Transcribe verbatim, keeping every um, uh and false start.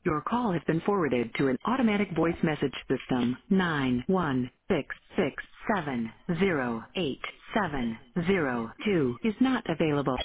Your call has been forwarded to an automatic voice message system. nine one six six seven zero eight seven zero two is not available.